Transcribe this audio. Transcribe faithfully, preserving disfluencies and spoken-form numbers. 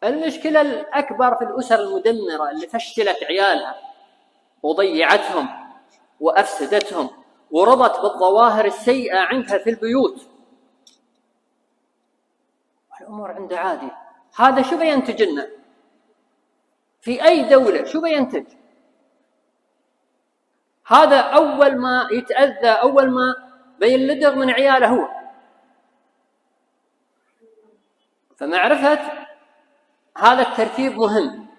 المشكلة الأكبر في الأسر المدمرة اللي فشلت عيالها وضيعتهم وأفسدتهم ورضت بالظواهر السيئة عندها في البيوت، والأمور عنده عادية. هذا شو بينتج لنا في أي دولة؟ شو بينتج؟ هذا أول ما يتأذى، أول ما بيلدغ من عياله هو. فمعرفة هذا الترتيب مهم.